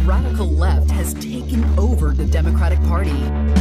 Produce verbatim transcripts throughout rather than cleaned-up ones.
radical left has taken over the Democratic Party.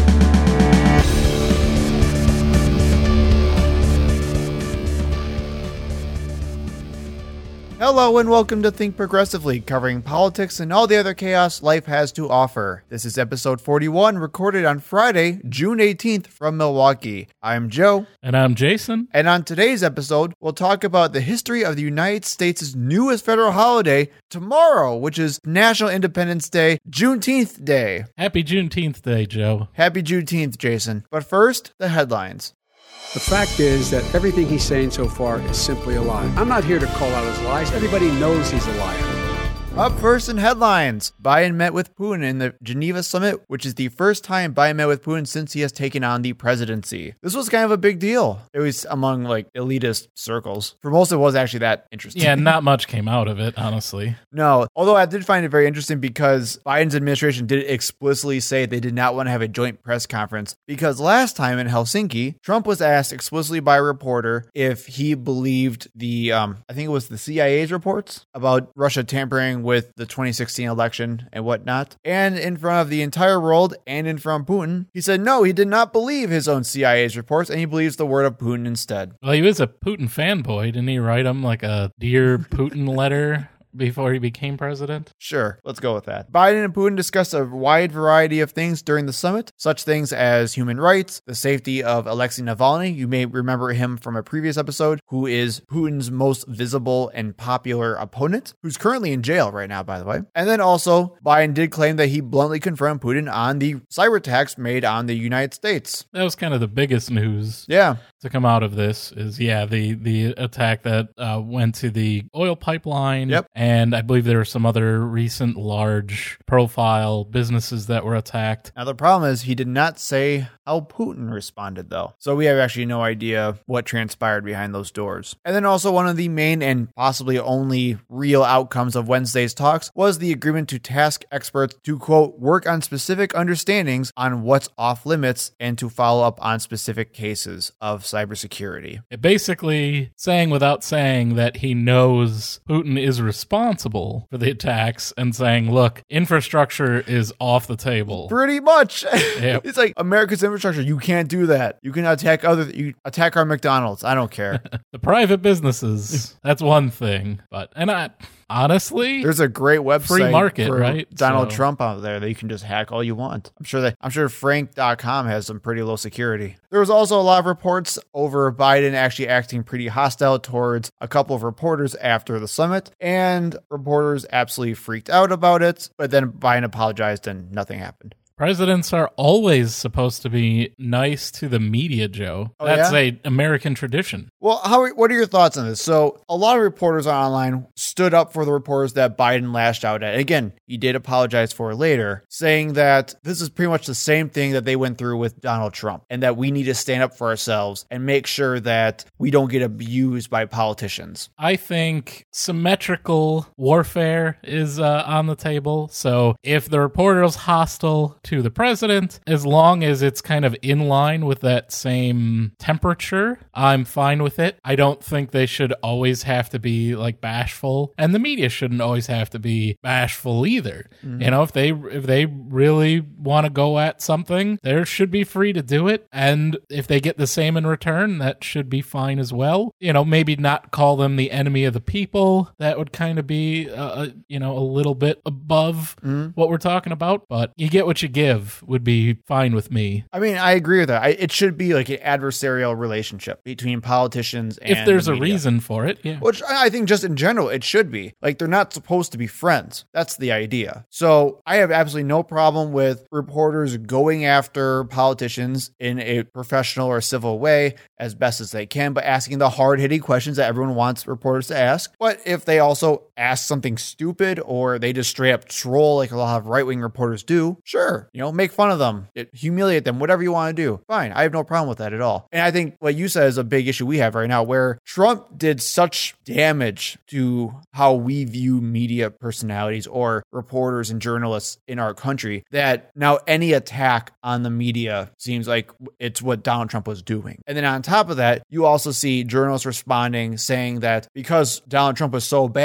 Hello and welcome to Think Progressively, covering politics and all the other chaos life has to offer. This is episode forty-one, recorded on Friday, June eighteenth from Milwaukee. I'm Joe. And I'm Jason. And on today's episode, we'll talk about the history of the United States' newest federal holiday, tomorrow, which is National Independence Day, Juneteenth Day. Happy Juneteenth Day, Joe. Happy Juneteenth, Jason. But first, the headlines. The fact is that everything he's saying so far is simply a lie. I'm not here to call out his lies. Everybody knows he's a liar. Up first in headlines, Biden met with Putin in the Geneva summit, which is the first time Biden met with Putin since he has taken on the presidency. This was kind of a big deal. It was among like elitist circles. For most, it was actually that interesting. Yeah, not much came out of it, honestly. No, although I did find it very interesting because Biden's administration did explicitly say they did not want to have a joint press conference because last time in Helsinki, Trump was asked explicitly by a reporter if he believed the, um, I think it was the C I A's reports about Russia tampering with the twenty sixteen election and whatnot. And in front of the entire world and in front of Putin, he said no, he did not believe his own C I A's reports and he believes the word of Putin instead. Well, he was a Putin fanboy. Didn't he write him like a Dear Putin letter before he became president? Sure, let's go with that. Biden and Putin discussed a wide variety of things during the summit, such things as human rights, the safety of Alexei Navalny. You may remember him from a previous episode, who is Putin's most visible and popular opponent, who's currently in jail right now, by the way. And then also, Biden did claim that he bluntly confronted Putin on the cyber attacks made on the United States. That was kind of the biggest news. Yeah. To come out of this is, yeah, the, the attack that uh, went to the oil pipeline. Yep. And I believe there were some other recent large profile businesses that were attacked. Now, the problem is he did not say how Putin responded, though. So we have actually no idea what transpired behind those doors. And then also one of the main and possibly only real outcomes of Wednesday's talks was the agreement to task experts to, quote, work on specific understandings on what's off limits and to follow up on specific cases of cybersecurity. It basically saying without saying that he knows Putin is responsible for the attacks and saying, look, infrastructure is off the table. Pretty much. Yep. It's like America's infrastructure. You can't do that. You can attack other, you attack our McDonald's. I don't care. The private businesses, that's one thing. But, and I, honestly, there's a great website free market, for right? Donald So. Trump out there that you can just hack all you want. I'm sure that I'm sure frank dot com has some pretty low security. There was also a lot of reports over Biden actually acting pretty hostile towards a couple of reporters after the summit, and reporters absolutely freaked out about it, but then Biden apologized and nothing happened. Presidents are always supposed to be nice to the media, Joe. Oh, That's yeah? a American tradition. Well, how, what are your thoughts on this? So a lot of reporters online stood up for the reporters that Biden lashed out at. Again, he did apologize for it later, saying that this is pretty much the same thing that they went through with Donald Trump and that we need to stand up for ourselves and make sure that we don't get abused by politicians. I think symmetrical warfare is uh, on the table. So if the reporter is hostile to the president, as long as it's kind of in line with that same temperature, I'm fine with it. I don't think they should always have to be like bashful, and the media shouldn't always have to be bashful either. Mm-hmm. You know, if they if they really want to go at something, they should be free to do it, and if they get the same in return, that should be fine as well. You know, maybe not call them the enemy of the people. That would kind of be uh, you know, a little bit above mm-hmm. what we're talking about, but you get what you give would be fine with me. I mean, I agree with that. I, it should be like an adversarial relationship between politicians and if there's the a media. reason for it, yeah. Which I think just in general, it should be. Like, they're not supposed to be friends. That's the idea. So I have absolutely no problem with reporters going after politicians in a professional or civil way as best as they can, but asking the hard-hitting questions that everyone wants reporters to ask. But if they also ask something stupid or they just straight up troll like a lot of right-wing reporters do, sure, you know, make fun of them, humiliate them, whatever you want to do. Fine. I have no problem with that at all. And I think what you said is a big issue we have right now, where Trump did such damage to how we view media personalities or reporters and journalists in our country that now any attack on the media seems like it's what Donald Trump was doing. And then on top of that, you also see journalists responding saying that because Donald Trump was so bad and we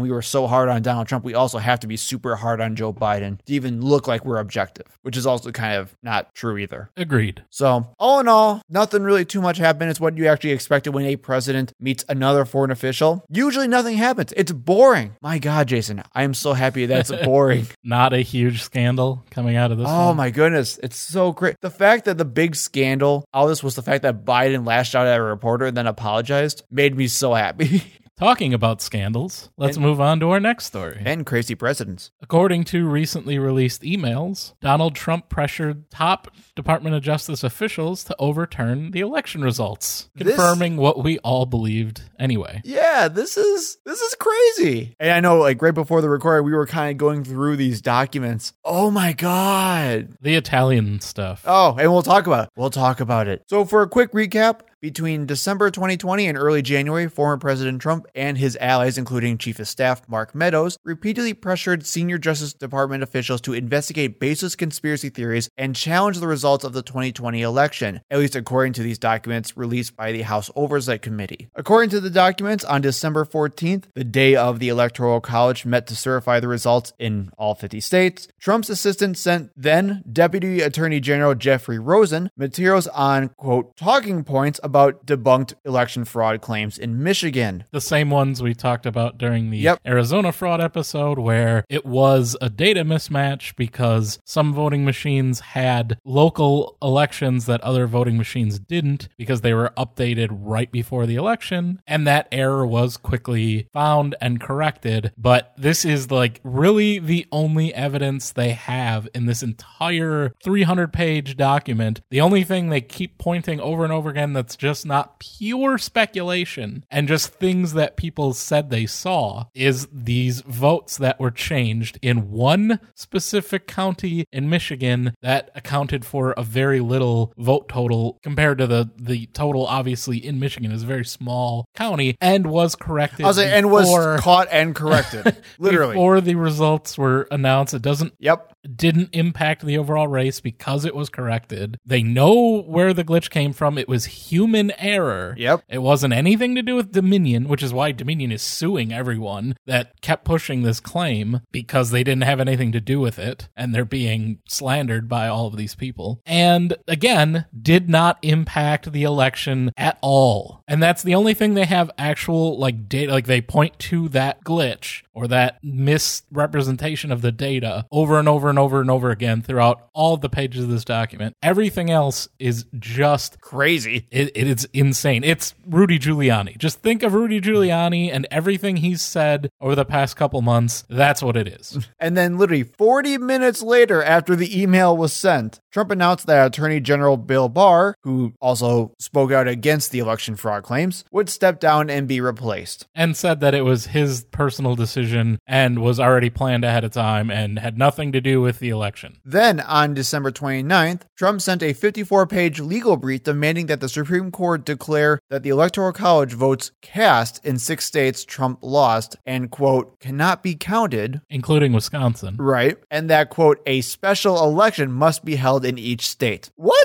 we were so hard on Donald Trump, we also have to be super hard on Joe Biden to even look like we're objective, which is also kind of not true either. Agreed. So all in all, nothing really too much happened. It's what you actually expected when a president meets another foreign official. Usually nothing happens. It's boring. My God, Jason, I am so happy that it's boring. Not a huge scandal coming out of this Oh one. my goodness. It's so great. The fact that the big scandal, all this was the fact that Biden lashed out at a reporter and then apologized, made me so happy. Talking about scandals, let's And- move on to our next story. And crazy presidents. According to recently released emails, Donald Trump pressured top Department of Justice officials to overturn the election results, This- confirming what we all believed anyway. Yeah, this is this is crazy. And I know, like, right before the recording, we were kind of going through these documents. Oh my God. The Italian stuff. Oh, and we'll talk about it. We'll talk about it. So for a quick recap, between December twenty twenty and early January, former President Trump and his allies, including Chief of Staff Mark Meadows, repeatedly pressured senior Justice Department officials to investigate baseless conspiracy theories and challenge the results of the twenty twenty election, at least according to these documents released by the House Oversight Committee. According to the documents, on December fourteenth, the day of the Electoral College met to certify the results in all fifty states, Trump's assistant sent then Deputy Attorney General Jeffrey Rosen materials on, quote, talking points about debunked election fraud claims in Michigan. The same ones we talked about during the Yep. Arizona fraud episode, where it was a data mismatch because some voting machines had local elections that other voting machines didn't because they were updated right before the election, and that error was quickly found and corrected. But this is like really the only evidence they have in this entire three hundred page document. The only thing they keep pointing over and over again that's just not pure speculation and just things that people said they saw is these votes that were changed in one specific county in Michigan that accounted for a very little vote total compared to the, the total obviously in Michigan is a very small county and was corrected. I was like, and was before- caught and corrected. Literally. Before the results were announced. It doesn't Yep. didn't impact the overall race because it was corrected. They know where the glitch came from. It was human error. Yep. It wasn't anything to do with Dominion, which is why Dominion is suing everyone that kept pushing this claim because they didn't have anything to do with it and they're being slandered by all of these people. And again, did not impact the election at all. And that's the only thing they have actual like data, like they point to that glitch or that misrepresentation of the data over and over and over and over again throughout all of the pages of this document. Everything else is just Crazy. it, it is insane. It's Rudy Giuliani. Just think of Rudy Giuliani and everything he's said over the past couple months. That's what it is. And then literally forty minutes later, after the email was sent, Trump announced that Attorney General Bill Barr, who also spoke out against the election fraud claims, would step down and be replaced. And said that it was his personal decision and was already planned ahead of time and had nothing to do with the election. Then, on December twenty-ninth, Trump sent a fifty-four page legal brief demanding that the Supreme Court declare that the Electoral College votes cast in six states Trump lost and, quote, cannot be counted, Including Wisconsin. right? And that, quote, a special election must be held in each state. What?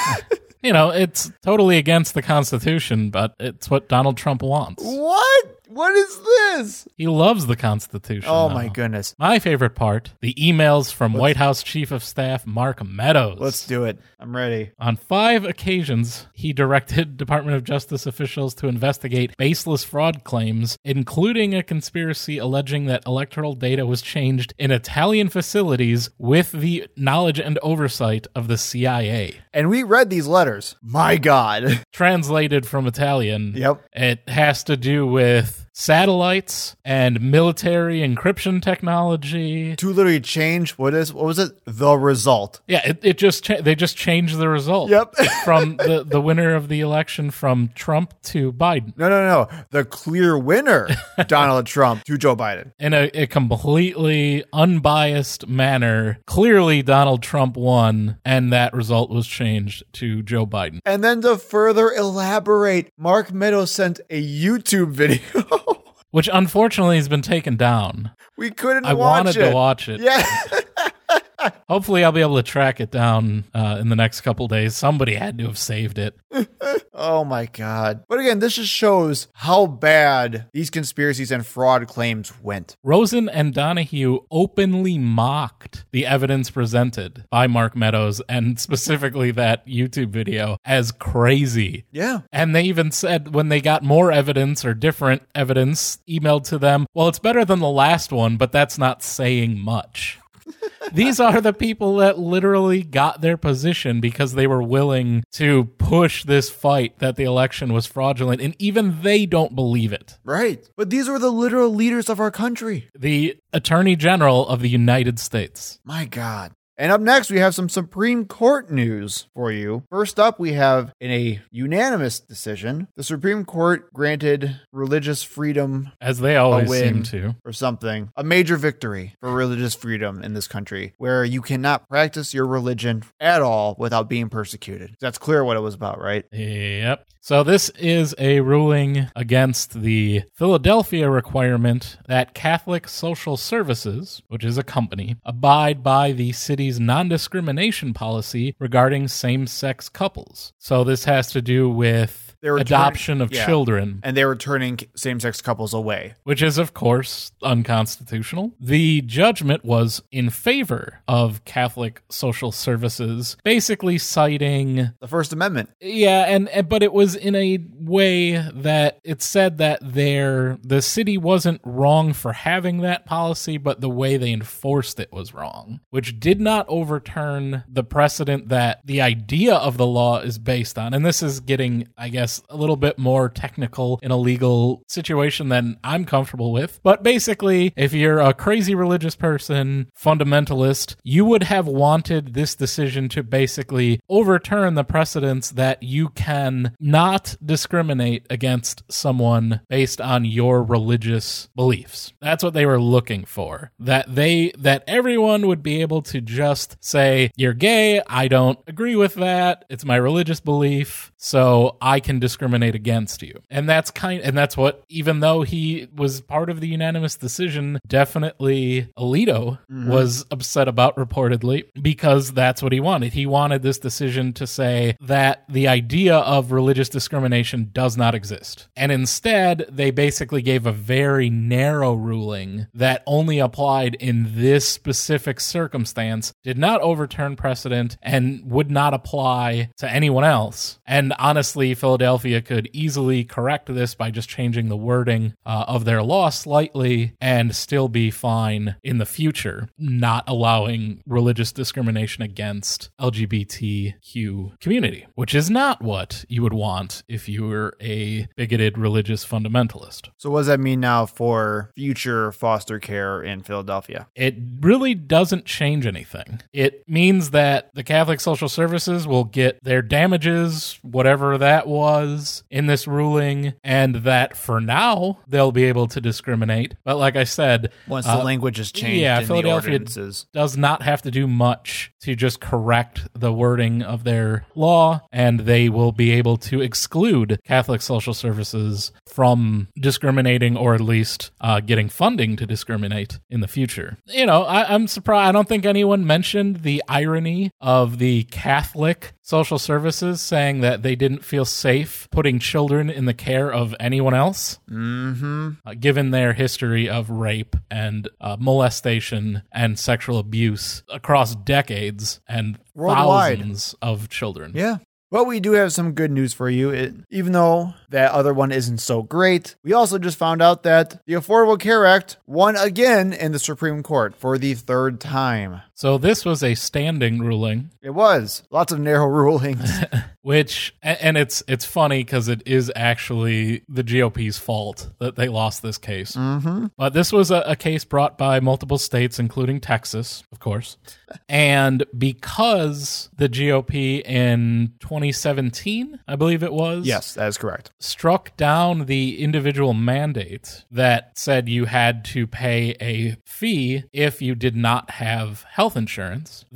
You know, it's totally against the Constitution, but it's what Donald Trump wants. What? What is this? He loves the Constitution. Oh though. my goodness. My favorite part, the emails from White House Chief of Staff Mark Meadows. Let's do it. I'm ready. On five occasions, he directed Department of Justice officials to investigate baseless fraud claims, including a conspiracy alleging that electoral data was changed in Italian facilities with the knowledge and oversight of the C I A. And we read these letters. My God. Translated from Italian, Yep. it has to do with satellites and military encryption technology. To literally change what is what was it? The result. Yeah, it, it just cha- they just changed the result. Yep. From the, the winner of the election from Trump to Biden No, no, no. The clear winner, Donald Trump, to Joe Biden. in a, a completely unbiased manner. Clearly, Donald Trump won, and that result was changed to Joe Biden. And then to further elaborate, Mark Meadows sent a YouTube video. Which unfortunately has been taken down. We couldn't I watch wanted it. to watch it. Yeah. Hopefully I'll be able to track it down uh, in the next couple days. Somebody had to have saved it. Oh my God. But again, this just shows how bad these conspiracies and fraud claims went. Rosen and Donahue openly mocked the evidence presented by Mark Meadows, and specifically that YouTube video, as crazy. Yeah. And they even said when they got more evidence or different evidence emailed to them, well, it's better than the last one, but that's not saying much. These are the people that literally got their position because they were willing to push this fight that the election was fraudulent, and even they don't believe it. Right. But these are the literal leaders of our country. The Attorney General of the United States. My God. And up next, we have some Supreme Court news for you. First up, we have in a unanimous decision, the Supreme Court granted religious freedom, as they always a win seem to, or something, a major victory for religious freedom in this country, where you cannot practice your religion at all without being persecuted. That's clear what it was about, right? Yep. So this is a ruling against the Philadelphia requirement that Catholic Social Services, which is a company, abide by the city's non-discrimination policy regarding same-sex couples. So this has to do with They were adoption turning, of yeah, children. And they were turning same-sex couples away. Which is, of course, unconstitutional. The judgment was in favor of Catholic Social Services, basically citing The First Amendment. Yeah, and, and but it was in a way that it said that their the city wasn't wrong for having that policy, but the way they enforced it was wrong, which did not overturn the precedent that the idea of the law is based on. And this is getting, I guess, a little bit more technical in a legal situation than I'm comfortable with. But basically, if you're a crazy religious person, fundamentalist, you would have wanted this decision to basically overturn the precedents that you can not discriminate against someone based on your religious beliefs. That's what they were looking for. That they that everyone would be able to just say, you're gay, I don't agree with that, it's my religious belief, so I can discriminate against you. And that's kind and that's what, even though he was part of the unanimous decision, definitely Alito mm-hmm. was upset about, reportedly, because that's what he wanted. He wanted this decision to say that the idea of religious discrimination does not exist. And instead, they basically gave a very narrow ruling that only applied in this specific circumstance, did not overturn precedent, and would not apply to anyone else. And honestly, Philadelphia could easily correct this by just changing the wording uh, of their law slightly and still be fine in the future, not allowing religious discrimination against L G B T Q community, which is not what you would want if you were a bigoted religious fundamentalist. So what does that mean now for future foster care in Philadelphia? It really doesn't change anything. It means that the Catholic Social Services will get their damages, whatever that was, in this ruling, and that for now they'll be able to discriminate. But like I said, once uh, the language is changed, yeah, in Philadelphia the ordinances. does not have to do much to just correct the wording of their law, and they will be able to exclude Catholic Social Services from discriminating, or at least uh, getting funding to discriminate in the future. You know, I, I'm surprised. I don't think anyone mentioned the irony of the Catholic Social Services saying that they didn't feel safe putting children in the care of anyone else, mm-hmm. uh, given their history of rape and uh, molestation and sexual abuse across decades and Worldwide. thousands of children. Yeah. But we do have some good news for you. It, even though that other one isn't so great, we also just found out that the Affordable Care Act won again in the Supreme Court for the third time. So this was a standing ruling. It was. Lots of narrow rulings. Which, and it's it's funny because it is actually the G O P's fault that they lost this case. Mm-hmm. But this was a, a case brought by multiple states, including Texas, of course. And because the G O P in twenty seventeen, I believe it was. Yes, that is correct. Struck down the individual mandate that said you had to pay a fee if you did not have health insurance, that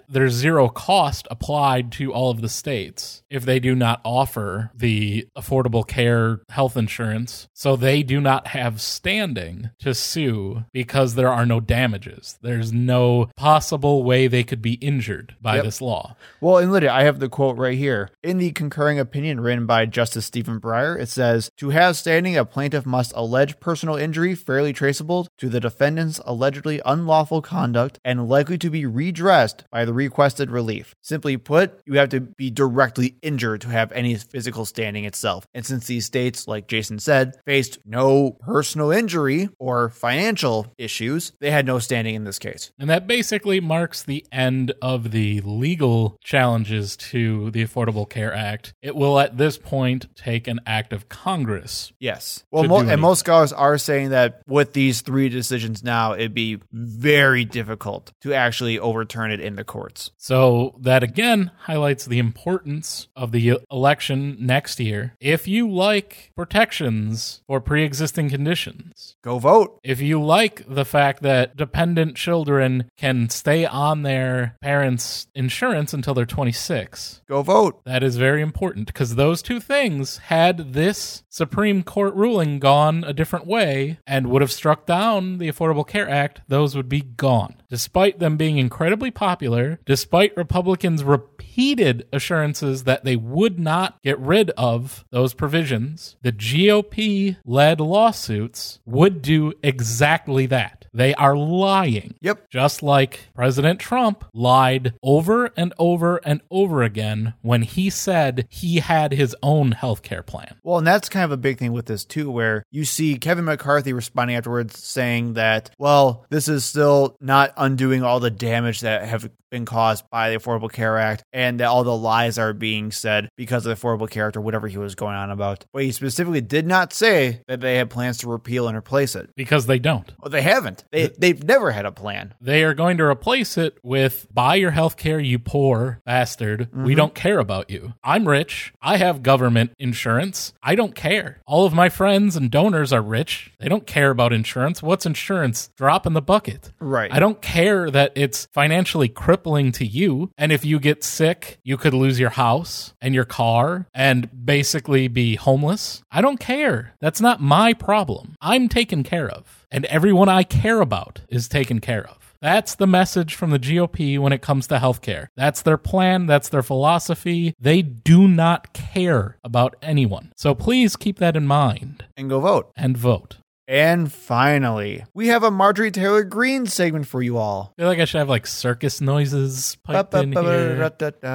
there's zero cost applied to all of the states if they do not offer the Affordable Care health insurance. So they do not have standing to sue because there are no damages. There's no possible way they could be injured by Yep. this law. Well, in Lydia, I have the quote right here. In the concurring opinion written by Justice Stephen Breyer, it says, to have standing, a plaintiff must allege personal injury fairly traceable to the defendant's allegedly unlawful conduct and likely to be redressed by the requested relief. Simply put, you have to be directly injured to have any physical standing itself. And since these states, like Jason said, faced no personal injury or financial issues, they had no standing in this case. And that basically marks the end of the legal challenges to the Affordable Care Act. It will at this point take an act of Congress. Yes. Well, to mo- do and anything. most scholars are saying that with these three decisions now, it'd be very difficult to actually overturn it in the courts. So that again highlights the importance of the election next year. If you like protections for pre-existing conditions, Go vote. if you like the fact that dependent children can stay on their parents' insurance until they're twenty-six, Go vote. that is very important because those two things, had this Supreme Court ruling gone a different way and would have struck down the Affordable Care Act, those would be gone. Despite them being incredibly popular, despite Republicans' repeated assurances that they would not get rid of those provisions, the G O P-led lawsuits would do exactly that. They are lying. Yep. Just like President Trump lied over and over and over again when he said he had his own healthcare plan. Well, and that's kind of a big thing with this too, where you see Kevin McCarthy responding afterwards saying that, well, this is still not undoing all the damage that have been caused by the Affordable Care Act and that all the lies are being said because of the Affordable Care Act or whatever he was going on about. But he specifically did not say that they had plans to repeal and replace it. Because they don't. Well, they haven't. They, they've never had a plan. They are going to replace it with buy your health care, you poor bastard. We don't care about you. I'm rich. I have government insurance. I don't care. All of my friends and donors are rich. They don't care about insurance. What's insurance? Drop in the bucket. Right. I don't care that it's financially crippling to you. And if you get sick, you could lose your house and your car and basically be homeless. I don't care. That's not my problem. I'm taken care of. And everyone I care about is taken care of. That's the message from the G O P when it comes to healthcare. That's their plan. That's their philosophy. They do not care about anyone. So please keep that in mind And go vote. and vote. And finally, we have a Marjorie Taylor Greene segment for you all. I feel like I should have like circus noises piped in here.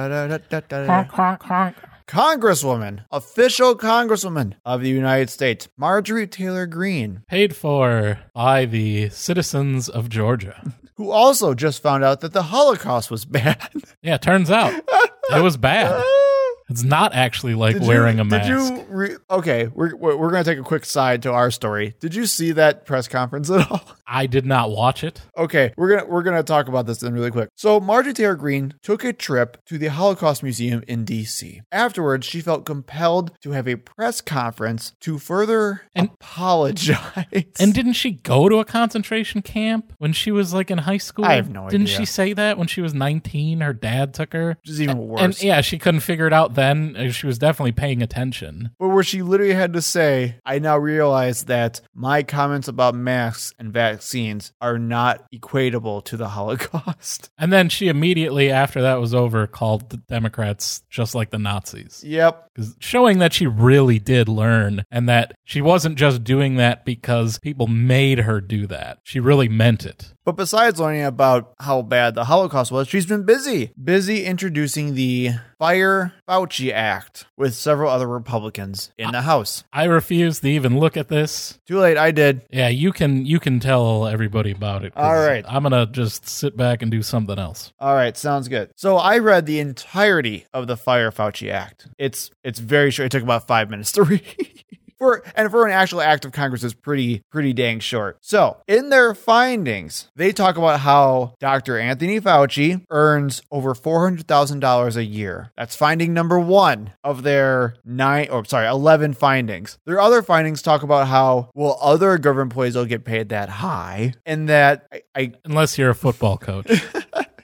Congresswoman, official Congresswoman of the United States, Marjorie Taylor Greene, Paid for by the citizens of Georgia. who also just found out that the Holocaust was bad. Yeah, turns out it was bad. It's not actually like Did wearing you, a mask. Did you? Re- okay, we're we're, we're going to take a quick side to our story. Did you see that press conference at all? I did not watch it. Okay, we're gonna we're gonna talk about this then really quick. So Marjorie Taylor Greene took a trip to the Holocaust Museum in D C. Afterwards, she felt compelled to have a press conference to further And- apologize. And didn't she go to a concentration camp when she was like in high school? I have no Didn't idea. she say that when she was nineteen? Her dad took her. Which is even worse. And yeah, she couldn't figure it out then. Uh, She was definitely paying attention. But where she literally had to say, I now realize that my comments about masks and vaccines are not equatable to the Holocaust. And then she immediately, after that was over, called the Democrats just like the Nazis. Yep. 'Cause showing that she really did learn and that she wasn't just doing that because people made her do that. She really meant it. But besides learning about how bad the Holocaust was, she's been busy. Busy introducing the Fire Fauci Act with several other Republicans in the House. I refuse to even look at this. Too late, I did. Yeah, you can you can tell everybody about it. 'cause All right. I'm gonna just sit back and do something else. All right, sounds good. So I read the entirety of the Fire Fauci Act. It's it's very short. It took about five minutes to read. For, and for an actual act of Congress is pretty, pretty dang short. So in their findings, they talk about how Doctor Anthony Fauci earns over four hundred thousand dollars a year. That's finding number one of their nine, or sorry, eleven findings. Their other findings talk about how, well, other government employees don't get paid that high and that I, I Unless you're a football coach.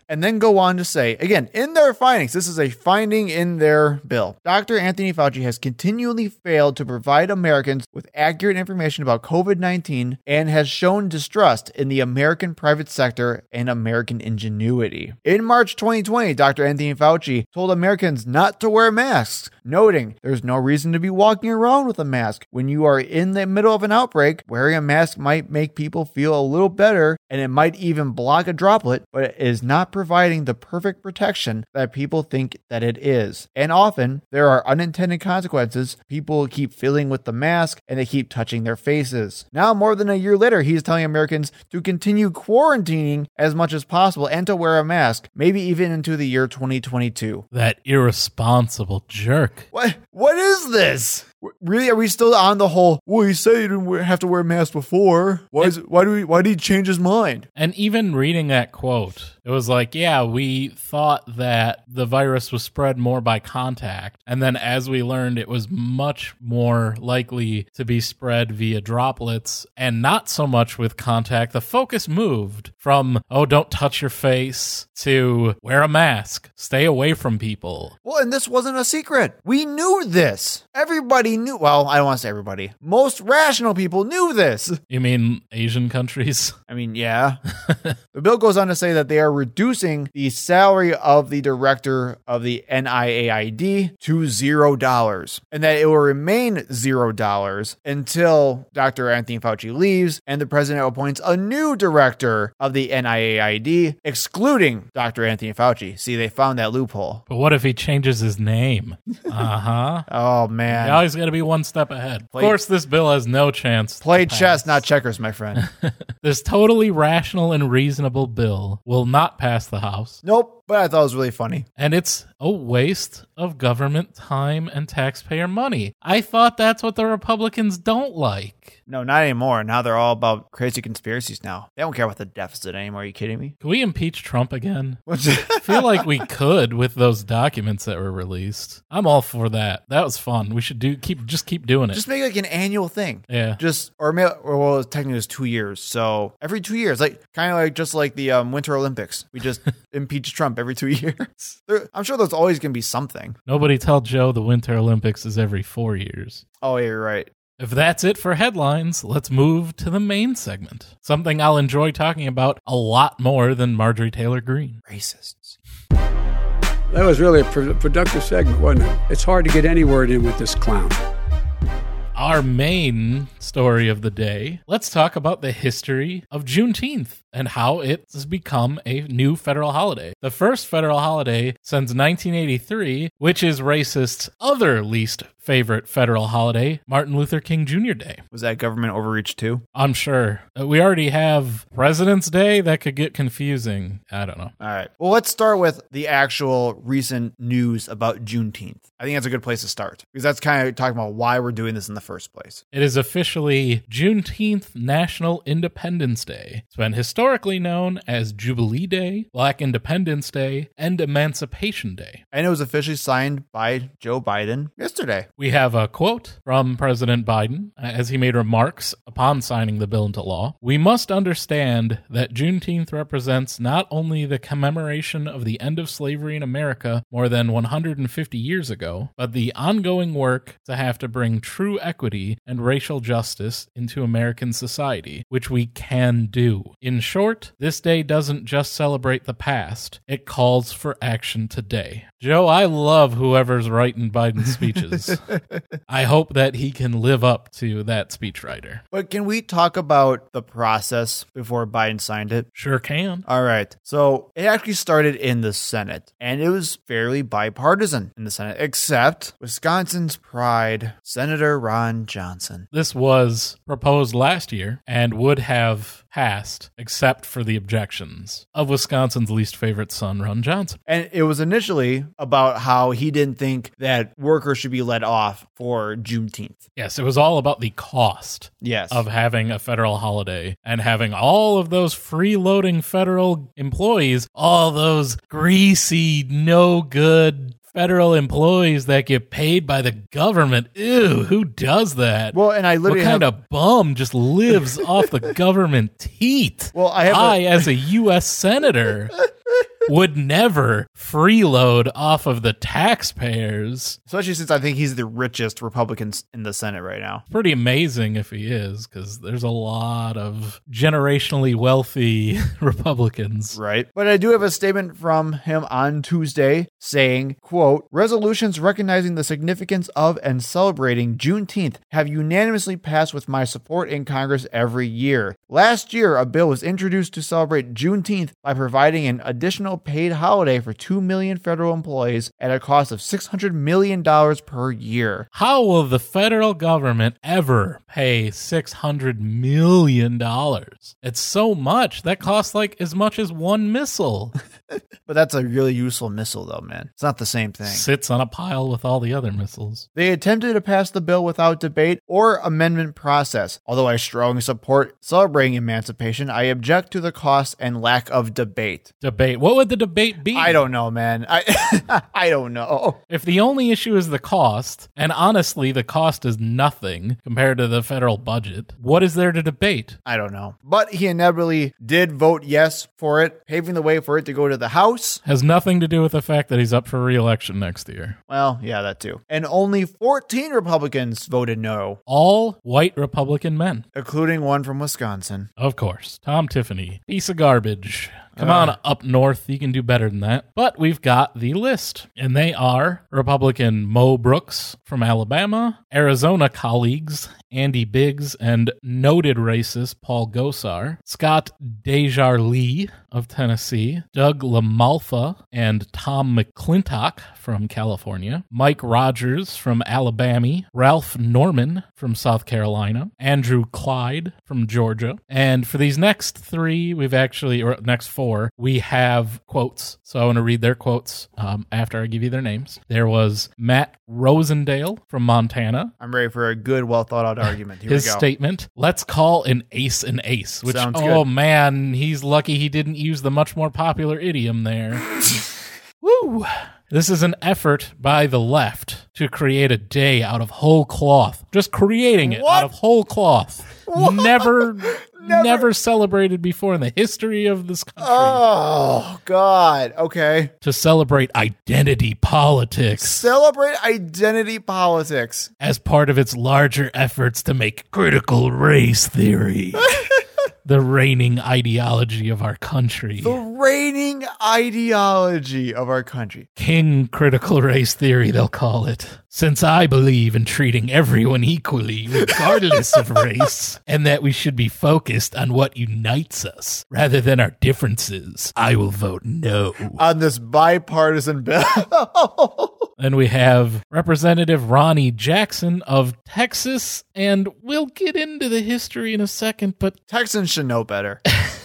and then go on to say, again, in their findings, this is a finding in their bill. Doctor Anthony Fauci has continually failed to provide Americans with accurate information about COVID nineteen and has shown distrust in the American private sector and American ingenuity. In March twenty twenty, Doctor Anthony Fauci told Americans not to wear masks, noting there's no reason to be walking around with a mask. When you are in the middle of an outbreak, wearing a mask might make people feel a little better, and it might even block a droplet, but it is not providing the perfect protection that people think that it is. And often, there are unintended consequences. People keep filling with the mask, and they keep touching their faces. Now, more than a year later, he's telling Americans to continue quarantining as much as possible and to wear a mask, maybe even into the year twenty twenty-two. That irresponsible jerk. What? What is this? Really? Are we still on the whole, well, he said he didn't have to wear a mask before. Why is it, why do we, why did he change his mind? And even reading that quote, it was like, yeah, we thought that the virus was spread more by contact. And then as we learned, it was much more likely to be spread via droplets and not so much with contact. The focus moved from, oh, don't touch your face, to wear a mask, stay away from people. Well, and this wasn't a secret. We knew this. Everybody knew. Well, I don't want to say everybody. Most rational people knew this. You mean Asian countries? I mean, yeah. The bill goes on to say that they are reducing the salary of the director of the N I A I D to zero dollars, and that it will remain zero dollars until Doctor Anthony Fauci leaves and the president appoints a new director of the N I A I D, excluding Doctor Anthony Fauci. See, they found that loophole. But what if he changes his name? Uh-huh. Oh, man. Now he's got to be one step ahead. Play, of course, this bill has no chance. Play chess, not checkers, my friend. This totally rational and reasonable bill will not pass the House. Nope, but I thought it was really funny. And it's a waste of government time and taxpayer money. I thought that's what the Republicans don't like. No, not anymore. Now they're all about crazy conspiracies now. They don't care about the deficit anymore. Are you kidding me? Can we impeach Trump again? I feel like we could with those documents that were released. I'm all for that. That was fun. We should do keep just keep doing it. Just make it like an annual thing. Yeah. Just or, or well, technically it's two years. So every two years, like kind of like just like the um, Winter Olympics, we just impeach Trump every two years. There, I'm sure there's always going to be something. Nobody tell Joe the Winter Olympics is every four years. Oh, yeah, you're right. If that's it for headlines, let's move to the main segment. Something I'll enjoy talking about a lot more than Marjorie Taylor Greene. Racists. That was really a pro- productive segment, wasn't it? It's hard to get any word in with this clown. Our main story of the day, let's talk about the history of Juneteenth and how it has become a new federal holiday. The first federal holiday since nineteen eighty-three, which is racist's other least favorite federal holiday, Martin Luther King Junior Day. Was that government overreach too? I'm sure. We already have President's Day. That could get confusing. I don't know. All right. Well, let's start with the actual recent news about Juneteenth. I think that's a good place to start because that's kind of talking about why we're doing this in the first place. It is officially Juneteenth National Independence Day. It's been historically known as Jubilee Day, Black Independence Day, and Emancipation Day. And it was officially signed by Joe Biden yesterday. We have a quote from President Biden as he made remarks upon signing the bill into law. "We must understand that Juneteenth represents not only the commemoration of the end of slavery in America more than one hundred fifty years ago, but the ongoing work to have to bring true equity and racial justice into American society, which we can do. In short, this day doesn't just celebrate the past, it calls for action today." Joe, I love whoever's writing Biden's speeches. I hope that he can live up to that speechwriter. But can we talk about the process before Biden signed it? Sure can. All right. So it actually started in the Senate, and it was fairly bipartisan in the Senate, except Wisconsin's pride, Senator Ron Johnson. This was proposed last year and would have passed except for the objections of Wisconsin's least favorite son, Ron Johnson. And it was initially about how he didn't think that workers should be let off for Juneteenth. Yes, it was all about the cost yes. of having a federal holiday and having all of those freeloading federal employees, all those greasy, no good federal employees that get paid by the government. Ew, who does that? Well, and I literally what kind have... of bum just lives off the government teat? Well, I have I, a... as a U S senator. would never freeload off of the taxpayers. Especially since I think he's the richest Republican in the Senate right now. Pretty amazing if he is, because there's a lot of generationally wealthy Republicans. Right. But I do have a statement from him on Tuesday saying, quote, resolutions recognizing the significance of and celebrating Juneteenth have unanimously passed with my support in Congress every year. Last year, a bill was introduced to celebrate Juneteenth by providing an additional paid holiday for two million federal employees at a cost of six hundred million dollars per year. How will the federal government ever pay six hundred million dollars? It's so much. That costs like as much as one missile. But that's a really useful missile, though, man. It's not the same thing. Sits on a pile with all the other missiles. They attempted to pass the bill without debate or amendment process. Although I strongly support celebrating emancipation, I object to the cost and lack of debate. Debate. What would the debate be? I don't know, man. I I don't know. If the only issue is the cost, and honestly, the cost is nothing compared to the federal budget, what is there to debate? I don't know. But he inevitably did vote yes for it, paving the way for it to go to the House. Has nothing to do with the fact that he's up for re-election next year. Well, yeah, that too. And only fourteen Republicans voted no. All white Republican men. Including one from Wisconsin. Of course. Tom Tiffany. Piece of garbage. Come Uh. on up north. You can do better than that. But we've got the list. And they are Republican Mo Brooks from Alabama, Arizona colleagues Andy Biggs and noted racist Paul Gosar, Scott Desjardins of Tennessee, Doug LaMalfa and Tom McClintock from California, Mike Rogers from Alabama, Ralph Norman from South Carolina, Andrew Clyde from Georgia. And for these next three, we've actually, or next four, we have quotes. So I want to read their quotes um, after I give you their names. There was Matt Rosendale from Montana. I'm ready for a good, well thought out argument. Here His we go. statement, let's call an ace an ace, which, Sounds oh good. man, he's lucky he didn't use the much more popular idiom there. Woo! This is an effort by the left to create a day out of whole cloth. Just creating it What? out of whole cloth. What? Never, Never. never celebrated before in the history of this country. Oh, God. Okay. To celebrate identity politics Celebrate identity politics. as part of its larger efforts to make critical race theory the reigning ideology of our country. The reigning ideology of our country. King critical race theory, they'll call it. Since I believe in treating everyone equally, regardless of race, and that we should be focused on what unites us rather than our differences, I will vote no. On this bipartisan bill. Then we have Representative Ronnie Jackson of Texas, and we'll get into the history in a second, but Texans should know better.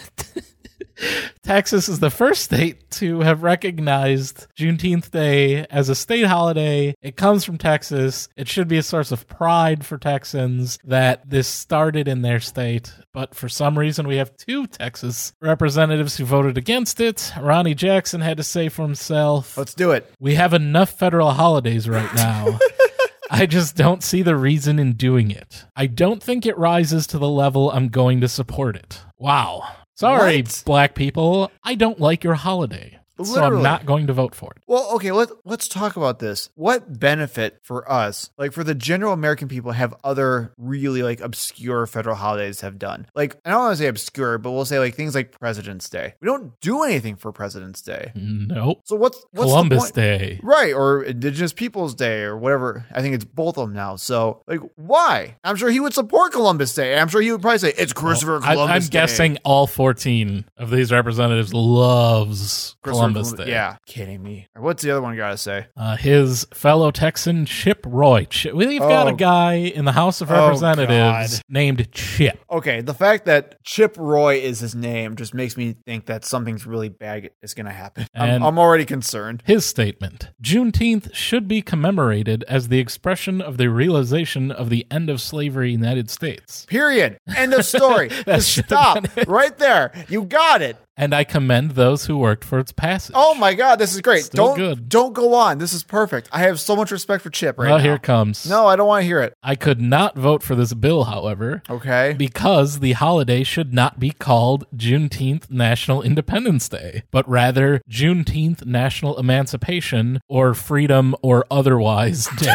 Texas is the first state to have recognized Juneteenth Day as a state holiday. It comes from Texas. It should be a source of pride for Texans that this started in their state. But for some reason, we have two Texas representatives who voted against it. Ronnie Jackson had to say for himself, Let's do it. we have enough federal holidays right now. I just don't see the reason in doing it. I don't think it rises to the level I'm going to support it. Wow. Sorry, What? black people. I don't like your holiday. So I'm Literally. not going to vote for it. Well, okay, let, let's talk about this. What benefit for us, like for the general American people, have other really like obscure federal holidays have done? Like, I don't want to say obscure, but we'll say like things like President's Day. We don't do anything for President's Day. Nope. So what's, what's Columbus the point? Day. Right, or Indigenous Peoples Day or whatever. I think it's both of them now. So, like, why? I'm sure he would support Columbus Day. I'm sure he would probably say, it's Christopher I, Columbus I'm Day. guessing all fourteen of these representatives loves Christopher Columbus Colum- Day. Yeah, kidding me. Or what's the other one got to say? Uh, his fellow Texan, Chip Roy. Chip, we've got Oh. a guy in the House of Oh, Representatives God. named Chip. Okay, the fact that Chip Roy is his name just makes me think that something's really bad is going to happen. I'm, And- I'm already concerned. His statement, Juneteenth should be commemorated as the expression of the realization of the end of slavery in the United States. Period. End of story. That Just should have stop been it. right there. You got it. and I commend those who worked for its passage. Oh my God, this is great. Still don't good. don't go on. This is perfect. I have so much respect for Chip right well, now. here it comes. No, I don't want to hear it. I could not vote for this bill, however, Okay. because the holiday should not be called Juneteenth National Independence Day, but rather Juneteenth National Emancipation or Freedom or Otherwise Day.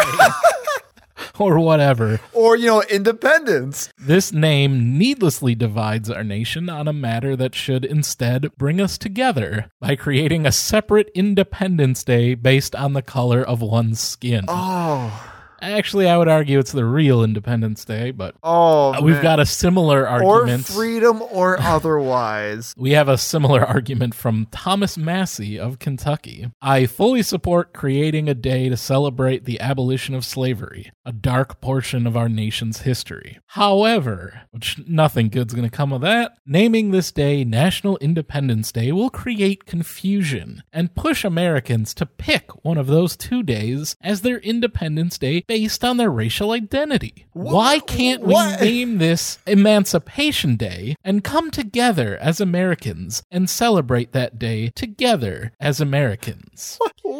Or whatever. Or, you know, independence. This name needlessly divides our nation on a matter that should instead bring us together by creating a separate Independence Day based on the color of one's skin. Oh. Actually, I would argue it's the real Independence Day, but Oh, we've man. got a similar argument. Or freedom or otherwise. We have a similar argument from Thomas Massey of Kentucky. I fully support creating a day to celebrate the abolition of slavery, a dark portion of our nation's history. However, which nothing good's going to come of that, naming this day National Independence Day will create confusion and push Americans to pick one of those two days as their Independence Day based on their racial identity. Why can't we What? name this Emancipation Day and come together as Americans and celebrate that day together as Americans?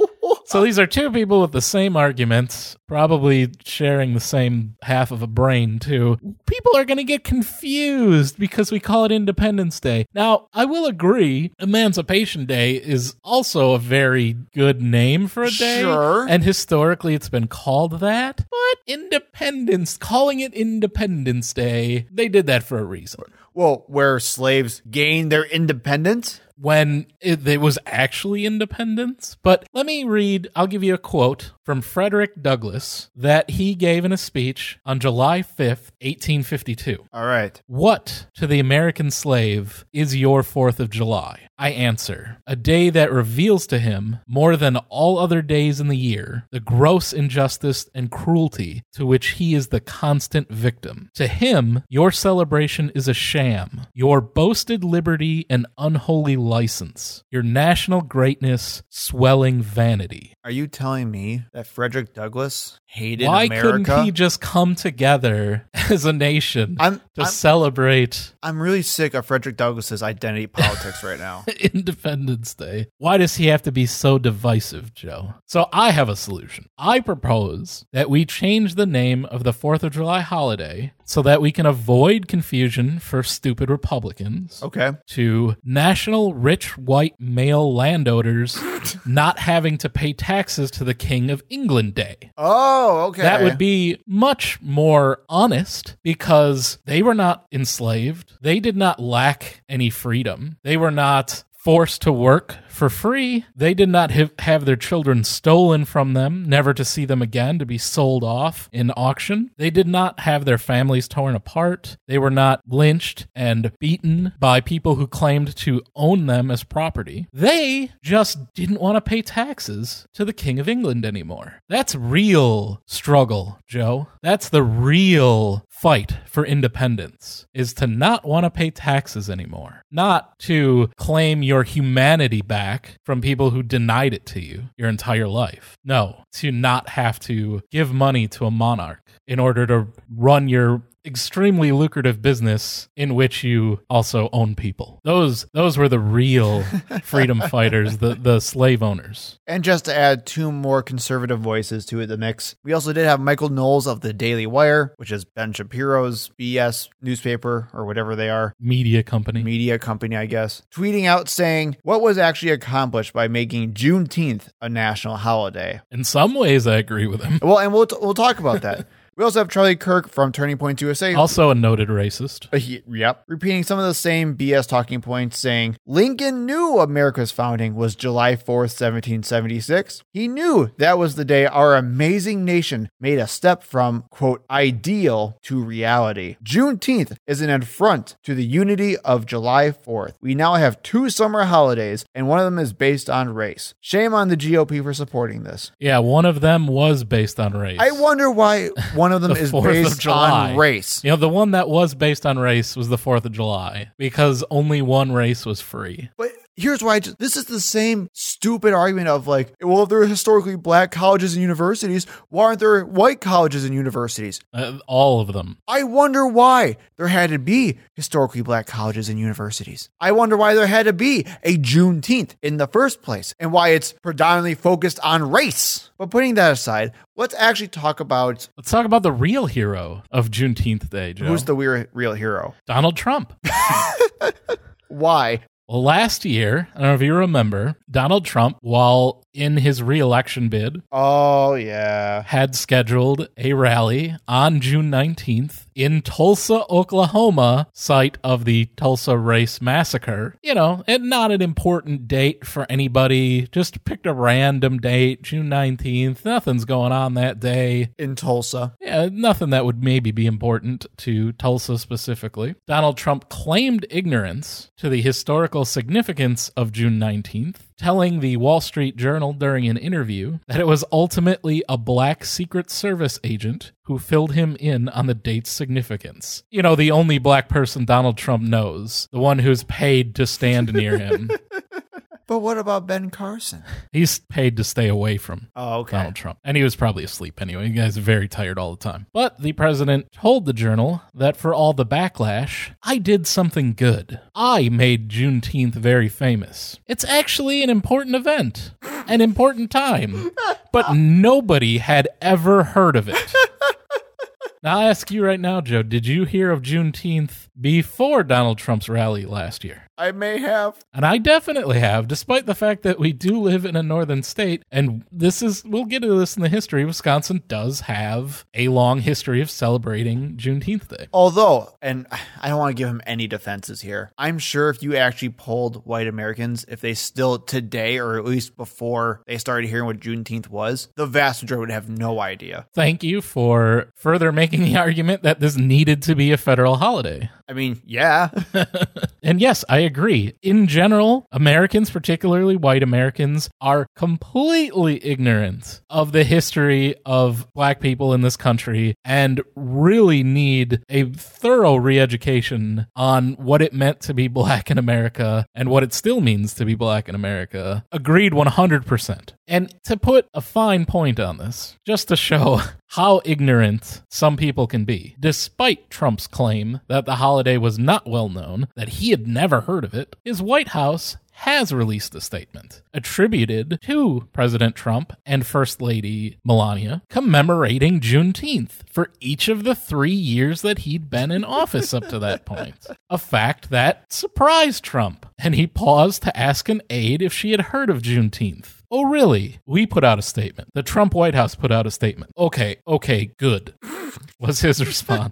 So these are two people with the same arguments, probably sharing the same half of a brain too. People are going to get confused because we call it Independence Day. Now, I will agree, Emancipation Day is also a very good name for a day. Sure. And historically it's been called that. But Independence, calling it Independence Day, they did that for a reason. Well, where slaves gained their independence? When it, it was actually independence. But let me read, I'll give you a quote from Frederick Douglass that he gave in a speech on July fifth, eighteen fifty-two. All right. What to the American slave is your fourth of July? I answer, a day that reveals to him, more than all other days in the year, the gross injustice and cruelty to which he is the constant victim. To him, your celebration is a sham, your boasted liberty an unholy license, your national greatness swelling vanity. Are you telling me that Frederick Douglass hated Why America? couldn't he just come together as a nation I'm, to I'm, celebrate I'm really sick of Frederick Douglass's identity politics right now. Independence Day? Why does he have to be so divisive, Joe? So I have a solution. I propose that we change the name of the fourth of July holiday so that we can avoid confusion for stupid Republicans Okay. to National Rich White Male Landowners Not Having to Pay Taxes to the King of England Day. Oh, okay. That would be much more honest because they were not enslaved. They did not lack any freedom. They were not forced to work for free. They did not have, have their children stolen from them, never to see them again, to be sold off in auction. They did not have their families torn apart. They were not lynched and beaten by people who claimed to own them as property. They just didn't want to pay taxes to the King of England anymore. That's real struggle, Joe. That's the real fight for independence, is to not want to pay taxes anymore, not to claim your humanity back from people who denied it to you your entire life. No, to not have to give money to a monarch in order to run your extremely lucrative business in which you also own people. Those those were the real freedom fighters, the, the slave owners. And just to add two more conservative voices to the mix, we also did have Michael Knowles of the Daily Wire, which is Ben Shapiro's B S newspaper or whatever they are. Media company. Media company, I guess. Tweeting out saying what was actually accomplished by making Juneteenth a national holiday. In some ways, I agree with him. Well, and we'll, t- we'll talk about that. We also have Charlie Kirk from Turning Point U S A. Also a noted racist. Uh, he- yep. Repeating some of the same B S talking points, saying Lincoln knew America's founding was July fourth, seventeen seventy-six. He knew that was the day our amazing nation made a step from, quote, ideal to reality. Juneteenth is an affront to the unity of July fourth. We now have two summer holidays, and one of them is based on race. Shame on the G O P for supporting this. Yeah, one of them was based on race. I wonder why one of them The is fourth of based July. on race. You know, the one that was based on race was the fourth of July because only one race was free. But here's why I just, this is the same stupid argument of like, well, if there are historically black colleges and universities, why aren't there white colleges and universities? Uh, all of them. I wonder why there had to be historically black colleges and universities. I wonder why there had to be a Juneteenth in the first place and why it's predominantly focused on race. But putting that aside, let's actually talk about Let's talk about the real hero of Juneteenth Day, Joe. who's the real, real hero. Donald Trump. Why? Well, last year, I don't know if you remember, Donald Trump, while in his re-election bid, Oh, yeah. had scheduled a rally on June nineteenth in Tulsa, Oklahoma, site of the Tulsa Race Massacre. You know, and not an important date for anybody. Just picked a random date, June nineteenth. Nothing's going on that day. In Tulsa. Yeah, nothing that would maybe be important to Tulsa specifically. Donald Trump claimed ignorance to the historical significance of June nineteenth, telling the Wall Street Journal during an interview that it was ultimately a black Secret Service agent who filled him in on the date's significance. You know, the only black person Donald Trump knows, the one who's paid to stand near him. But what about Ben Carson? He's paid to stay away from Oh, okay. Donald Trump. And he was probably asleep anyway. You guys are very tired all the time. But the president told the Journal that for all the backlash, I did something good. I made Juneteenth very famous. It's actually an important event, an important time, but nobody had ever heard of it. Now, I'll ask you right now, Joe, did you hear of Juneteenth before Donald Trump's rally last year? I may have. And I definitely have, despite the fact that we do live in a northern state. And this is, we'll get into this in the history. Wisconsin does have a long history of celebrating Juneteenth Day. Although, and I don't want to give him any defenses here, I'm sure if you actually polled white Americans, if they still today, or at least before they started hearing what Juneteenth was, the vast majority would have no idea. Thank you for further making the argument that this needed to be a federal holiday. I mean, yeah. And yes, I agree. In general, Americans, particularly white Americans, are completely ignorant of the history of black people in this country and really need a thorough re-education on what it meant to be black in America and what it still means to be black in America. Agreed one hundred percent. And to put a fine point on this, just to show how ignorant some people can be, despite Trump's claim that the holiday was not well known, that he had never heard of it, his White House has released a statement attributed to President Trump and First Lady Melania commemorating Juneteenth for each of the three years that he'd been in office up to that point. A fact that surprised Trump, and he paused to ask an aide if she had heard of Juneteenth. Oh, really? We put out a statement. The Trump White House put out a statement. Okay, okay, good, was his response.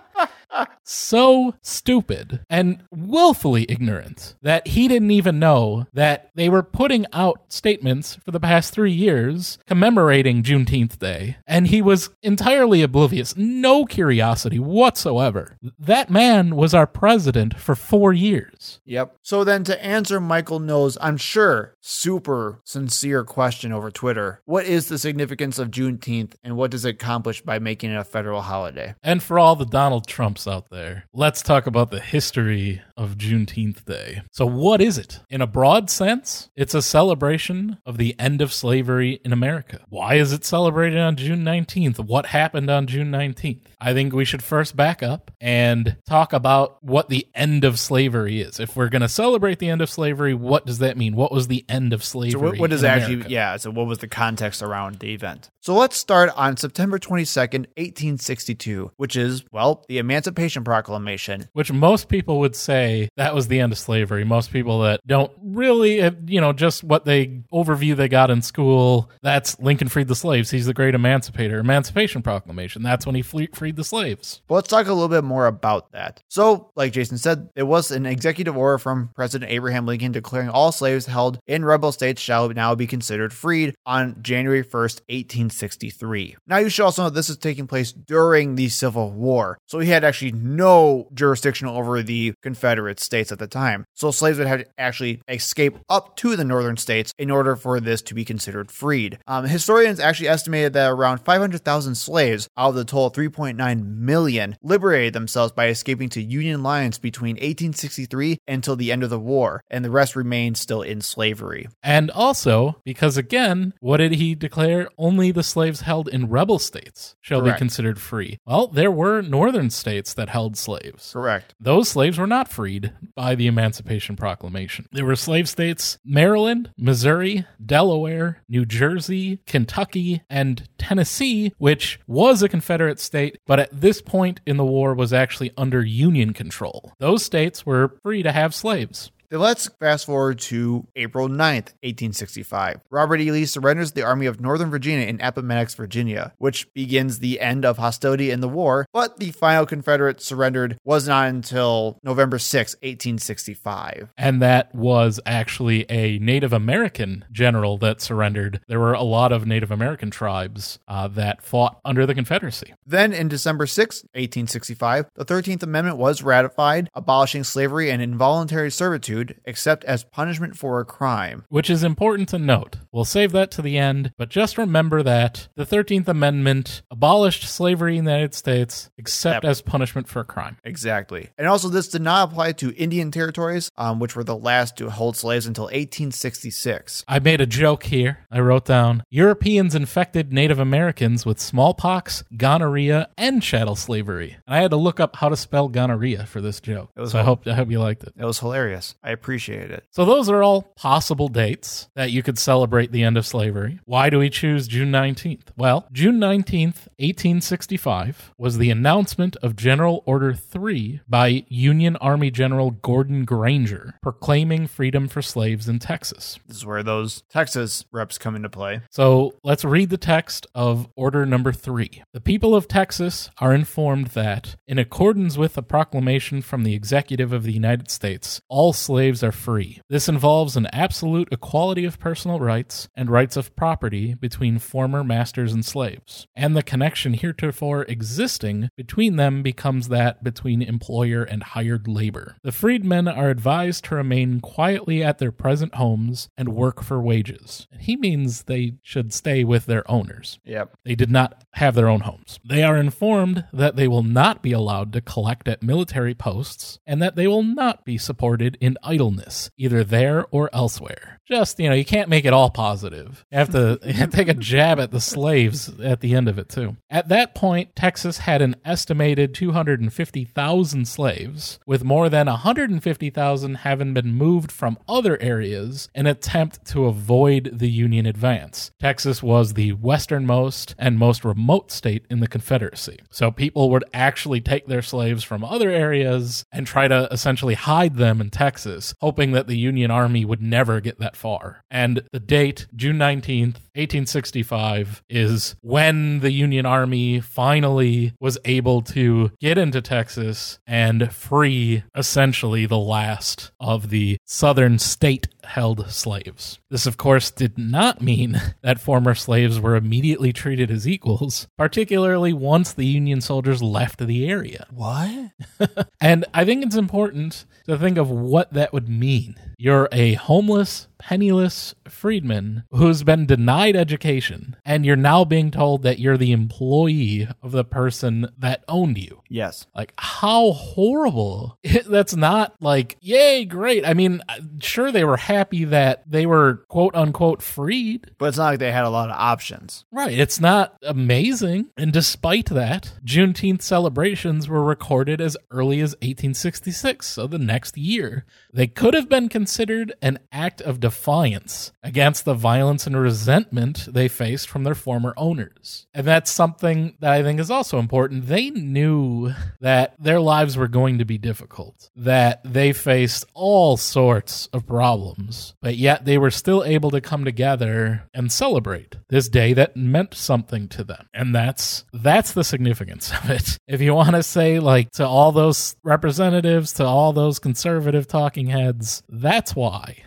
So stupid and willfully ignorant that he didn't even know that they were putting out statements for the past three years commemorating Juneteenth Day, and he was entirely oblivious, no curiosity whatsoever. That man was our president for four years. Yep. So then to answer Michael No's, I'm sure, super sincere question over Twitter, what is the significance of Juneteenth and what does it accomplish by making it a federal holiday? And for all the Donald Trumps out there, let's talk about the history of Juneteenth Day. So what is it? In a broad sense, it's a celebration of the end of slavery in America. Why is it celebrated on June nineteenth? What happened on June nineteenth? I think we should first back up and talk about what the end of slavery is. If we're going to celebrate the end of slavery, what does that mean? What was the end of slavery? So what, what does in actually, America? yeah, so what was the context around the event? So let's start on September twenty-second, eighteen sixty-two, which is, well, the Emancipation Proclamation. Which most people would say that was the end of slavery. Most people that don't really, you know, just what they overview they got in school, that's Lincoln freed the slaves. He's the great emancipator. Emancipation Proclamation. That's when he fle- freed the slaves. But let's talk a little bit more about that. So, like Jason said, it was an executive order from President Abraham Lincoln declaring all slaves held in rebel states shall now be considered freed on January first, eighteen sixty-three. Now, you should also know this is taking place during the Civil War. So he had actually no jurisdiction over the Confederate States at the time. So slaves would have to actually escape up to the northern states in order for this to be considered freed. Um, historians actually estimated that around five hundred thousand slaves out of the total three point nine million liberated themselves by escaping to Union lines between eighteen sixty-three until the end of the war, and the rest remained still in slavery. And also, because again, what did he declare? Only the slaves held in rebel states shall Correct. be considered free. Well, there were northern states that held slaves. Correct. Those slaves were not freed by the Emancipation Proclamation. There were slave states Maryland, Missouri, Delaware, New Jersey, Kentucky, and Tennessee, which was a Confederate state, but at this point in the war was actually under Union control. Those states were free to have slaves. Then let's fast forward to April ninth, eighteen sixty-five. Robert E. Lee surrenders the Army of Northern Virginia in Appomattox, Virginia, which begins the end of hostility in the war, but the final Confederate surrendered was not until November sixth, eighteen sixty-five. And that was actually a Native American general that surrendered. There were a lot of Native American tribes uh, that fought under the Confederacy. Then, in December sixth, eighteen sixty-five, the thirteenth Amendment was ratified, abolishing slavery and involuntary servitude, except as punishment for a crime. Which is important to note. We'll save that to the end, but just remember that the thirteenth Amendment abolished slavery in the United States, except Yep. as punishment for a crime. Exactly. And also, this did not apply to Indian territories, um, which were the last to hold slaves until eighteen sixty-six. I made a joke here. I wrote down, Europeans infected Native Americans with smallpox, gonorrhea, and chattel slavery. And I had to look up how to spell gonorrhea for this joke. It was so I hard. hope, I hope you liked it. It was hilarious. I appreciated it. So those are all possible dates that you could celebrate the end of slavery. Why do we choose June nineteenth? Well, June nineteenth, eighteen sixty-five was the announcement of General Order three by Union Army General Gordon Granger, proclaiming freedom for slaves in Texas. This is where those Texas reps come into play. So let's read the text of Order Number three. The people of Texas are informed that, in accordance with a proclamation from the Executive of the United States, all slaves are free. This involves an absolute equality of personal rights and rights of property between former masters and slaves, and the connection heretofore existing between them becomes that between employer and hired labor. The freedmen are advised to remain quietly at their present homes and work for wages. And he means they should stay with their owners. Yep. They did not have their own homes. They are informed that they will not be allowed to collect at military posts and that they will not be supported in idleness, either there or elsewhere. Just, you know, you can't make it all positive. You have to, you have to take a jab at the slaves at the end of it, too. At that point, Texas had an estimated two hundred fifty thousand slaves, with more than one hundred fifty thousand having been moved from other areas in an attempt to avoid the Union advance. Texas was the westernmost and most remote state in the Confederacy. So people would actually take their slaves from other areas and try to essentially hide them in Texas, hoping that the Union Army would never get that far. And the date, June nineteenth, eighteen sixty-five, is when the Union Army finally was able to get into Texas and free essentially the last of the southern state-held slaves. This, of course, did not mean that former slaves were immediately treated as equals, particularly once the Union soldiers left the area. What? And I think it's important to think of what that would mean. You're a homeless, penniless freedman who's been denied education, and you're now being told that you're the employee of the person that owned you. Yes. Like, how horrible. That's not like, yay, great. I mean, sure, they were happy that they were quote unquote freed. But it's not like they had a lot of options. Right. It's not amazing. And despite that, Juneteenth celebrations were recorded as early as eighteen sixty-six, so the next year. They could have been considered an act of defiance against the violence and resentment they faced from their former owners. And that's something that I think is also important. They knew that their lives were going to be difficult, that they faced all sorts of problems, but yet they were still able to come together and celebrate this day that meant something to them. And that's that's the significance of it. If you want to say, like, to all those representatives, to all those conservative talking heads, that's why.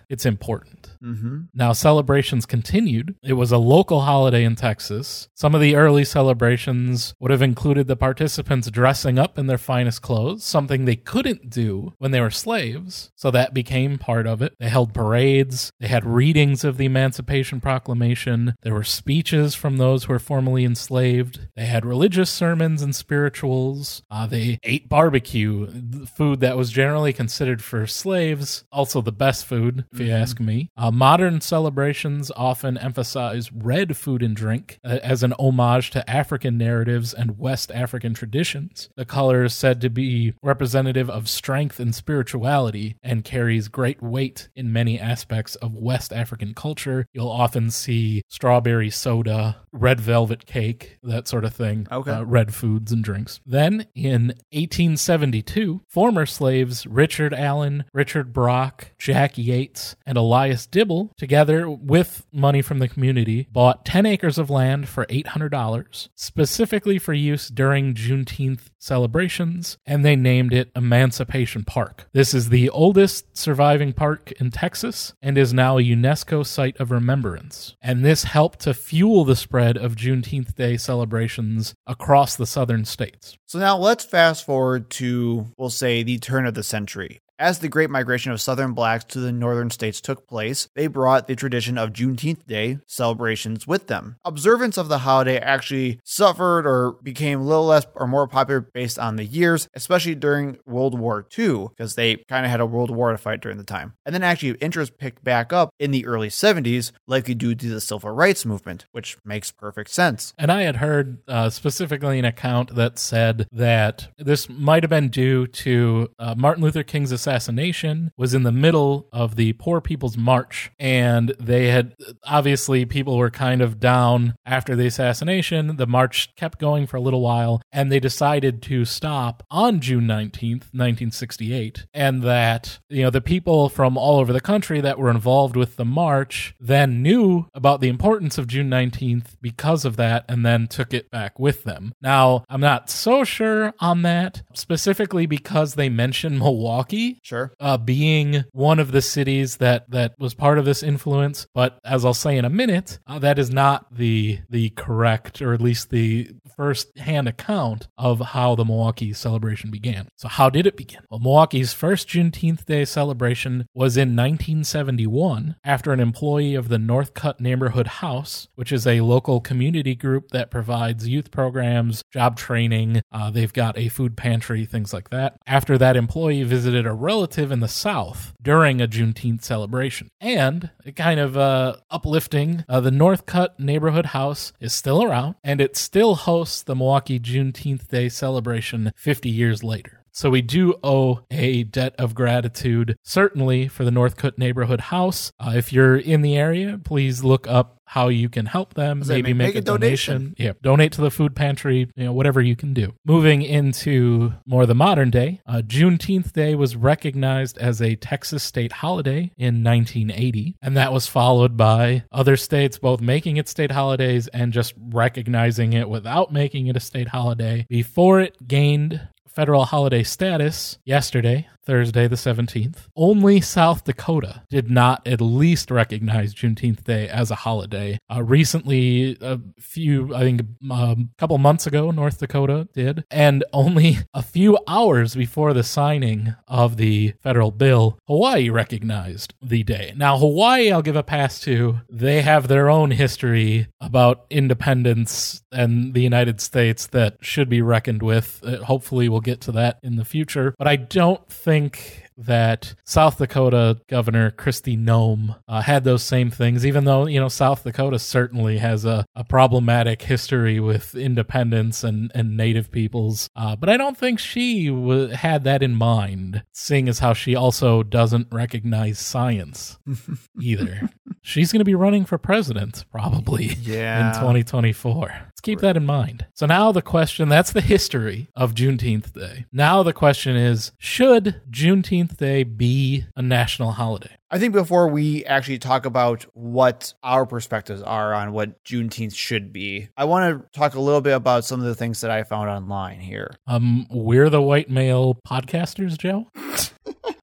it's important. Mm-hmm. Now, celebrations continued. It was a local holiday in Texas. Some of the early celebrations would have included the participants dressing up in their finest clothes, something they couldn't do when they were slaves, so that became part of it. They held parades. They had readings of the Emancipation Proclamation. There were speeches from those who were formerly enslaved. They had religious sermons and spirituals. Uh, they ate barbecue, food that was generally considered for slaves, also the best food, if you Mm-hmm. ask me. Uh, modern celebrations often emphasize red food and drink uh, as an homage to African narratives and West African traditions. The color is said to be representative of strength and spirituality and carries great weight in many aspects of West African culture. You'll often see strawberry soda, red velvet cake, that sort of thing. Okay. Uh, red foods and drinks. Then in eighteen seventy-two, former slaves Richard Allen, Richard Brock, Jack Yates, and Elias Dibble, together with money from the community, bought ten acres of land for eight hundred dollars, specifically for use during Juneteenth celebrations, and they named it Emancipation Park. This is the oldest surviving park in Texas and is now a UNESCO Site of Remembrance. And this helped to fuel the spread of Juneteenth Day celebrations across the southern states. So now let's fast forward to, we'll say, the turn of the century. As the great migration of Southern blacks to the northern states took place, they brought the tradition of Juneteenth Day celebrations with them. Observance of the holiday actually suffered or became a little less or more popular based on the years, especially during World War Two, because they kind of had a world war to fight during the time. And then actually interest picked back up in the early seventies, likely due to the civil rights movement, which makes perfect sense. And I had heard uh, specifically an account that said that this might have been due to uh, Martin Luther King's assassination was in the middle of the Poor People's March, and they had, obviously people were kind of down after the assassination. The march kept going for a little while, and they decided to stop on June nineteenth, nineteen sixty-eight, and that, you know, the people from all over the country that were involved with the march then knew about the importance of June nineteenth because of that, and then took it back with them. Now, I'm not so sure on that, specifically because they mention Milwaukee Sure. uh, being one of the cities that, that was part of this influence. But as I'll say in a minute, uh, that is not the the correct, or at least the first-hand account of how the Milwaukee celebration began. So how did it begin? Well, Milwaukee's first Juneteenth Day celebration was in nineteen seventy-one after an employee of the Northcutt Neighborhood House, which is a local community group that provides youth programs, job training. Uh, they've got a food pantry, things like that. After that employee visited a relative in the South during a Juneteenth celebration. And kind of uh, uplifting, uh, the Northcutt Neighborhood House is still around, and it still hosts the Milwaukee Juneteenth Day celebration fifty years later. So we do owe a debt of gratitude, certainly for the Northcutt Neighborhood House. Uh, if you're in the area, please look up how you can help them, So maybe make- make, make a a donation. donation. Yeah, donate to the food pantry, you know, whatever you can do. Moving into more the modern day, uh, Juneteenth Day was recognized as a Texas state holiday in nineteen eighty, and that was followed by other states both making it state holidays and just recognizing it without making it a state holiday before it gained federal holiday status yesterday, Thursday the seventeenth. Only South Dakota did not at least recognize Juneteenth Day as a holiday. Uh, recently, a few, I think a um, couple months ago, North Dakota did. And only a few hours before the signing of the federal bill, Hawaii recognized the day. Now, Hawaii, I'll give a pass to. They have their own history about independence and the United States that should be reckoned with. Uh, hopefully, we'll get to that in the future. But I don't think that South Dakota Governor Kristi Noem uh, had those same things, even though, you know, South Dakota certainly has a, a problematic history with independence and, and Native peoples. Uh, but I don't think she w- had that in mind, seeing as how she also doesn't recognize science either. She's going to be running for president, probably, Yeah. in twenty twenty-four. Let's keep that in mind. So now the question, that's the history of Juneteenth Day. Now the question is, should Juneteenth Day be a national holiday? I think before we actually talk about what our perspectives are on what Juneteenth should be, I want to talk a little bit about some of the things that I found online here. Um, we're the white male podcasters, Joe.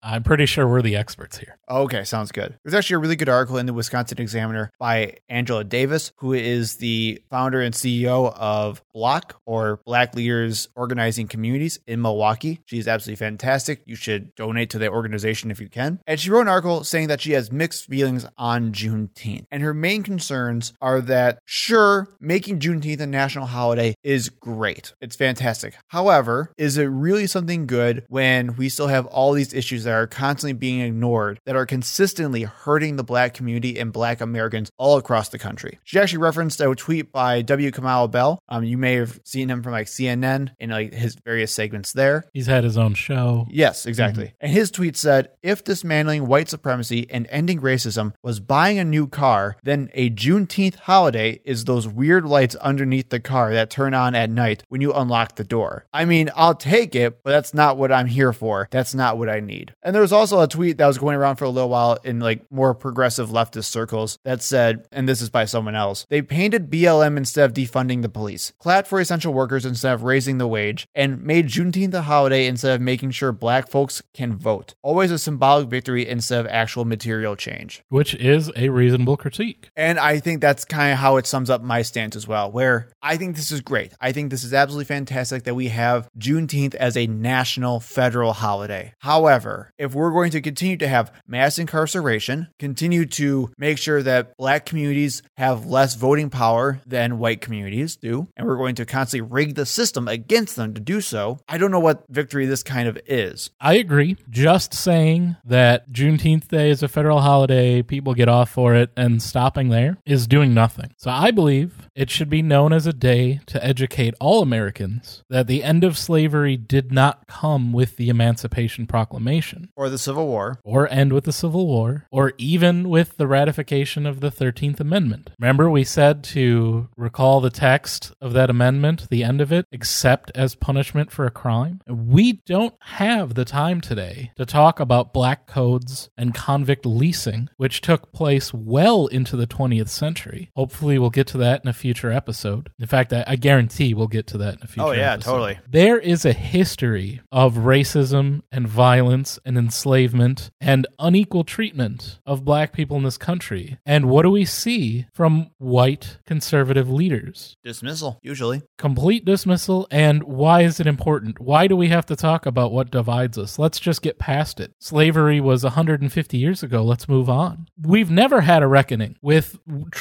I'm pretty sure we're the experts here. Okay, sounds good. There's actually a really good article in the Wisconsin Examiner by Angela Davis, who is the founder and C E O of Block, or Black Leaders Organizing Communities in Milwaukee. She's absolutely fantastic. You should donate to that organization if you can. And she wrote an article saying that she has mixed feelings on Juneteenth. And her main concerns are that, sure, making Juneteenth a national holiday is great. It's fantastic. However, is it really something good when we still have all these issues that are constantly being ignored, that are consistently hurting the Black community and Black Americans all across the country? She actually referenced a tweet by W. Kamau Bell. Um, you may have seen him from like C N N in like his various segments there. He's had his own show. Yes, exactly. Mm-hmm. And his tweet said, if dismantling white supremacy and ending racism was buying a new car, then a Juneteenth holiday is those weird lights underneath the car that turn on at night when you unlock the door. I mean, I'll take it, but that's not what I'm here for. That's not what I need. And there was also a tweet that was going around for a little while in like more progressive leftist circles that said, and this is by someone else, they painted B L M instead of defunding the police, clapped for essential workers instead of raising the wage, and made Juneteenth a holiday instead of making sure Black folks can vote. Always a symbolic victory instead of actual material change. Which is a reasonable critique. And I think that's kind of how it sums up my stance as well, where I think this is great. I think this is absolutely fantastic that we have Juneteenth as a national federal holiday. However, if we're going to continue to have mass incarceration, continue to make sure that Black communities have less voting power than white communities do, and we're going to constantly rig the system against them to do so, I don't know what victory this kind of is. I agree. Just saying that Juneteenth Day is a federal holiday, people get off for it, and stopping there is doing nothing. So I believe it should be known as a day to educate all Americans that the end of slavery did not come with the Emancipation Proclamation. Or the Civil War. Or end with the Civil War. Or even with the ratification of the thirteenth Amendment. Remember, we said to recall the text of that amendment, the end of it, except as punishment for a crime. We don't have the time today to talk about black codes and convict leasing, which took place well into the twentieth century. Hopefully we'll get to that in a future episode. In fact, I, I guarantee we'll get to that in a future episode. Oh yeah, episode. totally. There is a history of racism and violence and enslavement and unequal treatment of black people in this country. And what do we see from white conservative leaders? Dismissal, usually. Complete dismissal. And why is it important? Why do we have to talk about what divides us? Let's just get past it. Slavery was one hundred fifty years ago. Let's move on. We've never had a reckoning with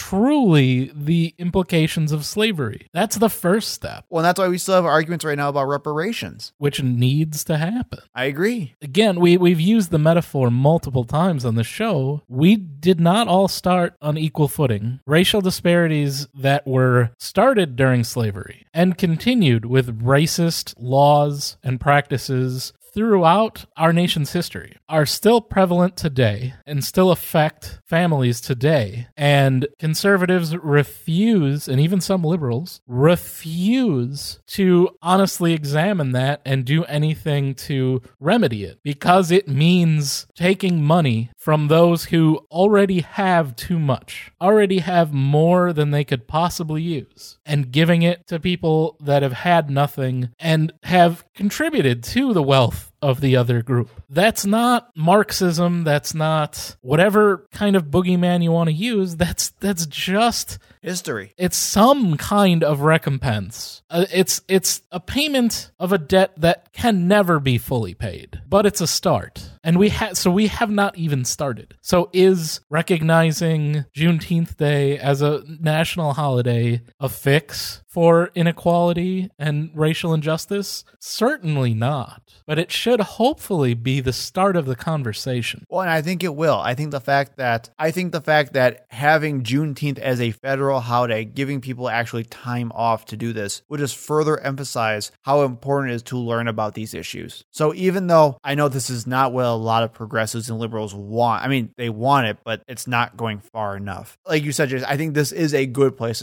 truly the implications of slavery. That's the first step. Well, and that's why we still have arguments right now about reparations. Which needs to happen. I agree. Again, we, we've used the metaphor multiple times on the show. We did not all start on equal footing. Racial disparities that were started during slavery and continued with racist laws and practices throughout our nation's history are still prevalent today and still affect families today. And conservatives refuse, and even some liberals, refuse to honestly examine that and do anything to remedy it because it means taking money from those who already have too much, already have more than they could possibly use, and giving it to people that have had nothing and have contributed to the wealth of the other group. That's not Marxism. That's not whatever kind of boogeyman you want to use. That's that's just history. It's some kind of recompense. Uh, it's it's a payment of a debt that can never be fully paid, but it's a start. And we have so we have not even started. So is recognizing Juneteenth Day as a national holiday a fix for inequality and racial injustice? Certainly not. But it should hopefully be the start of the conversation. Well, and I think it will. I think the fact that I think the fact that having Juneteenth as a federal holiday, giving people actually time off to do this, would just further emphasize how important it is to learn about these issues. So even though I know this is not what a lot of progressives and liberals want, I mean, they want it, but it's not going far enough. Like you said, Jason, I think this is a good place to start.